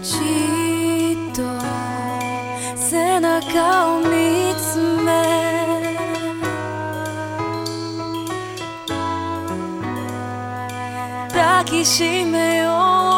じっと背中を見つめ抱きしめよう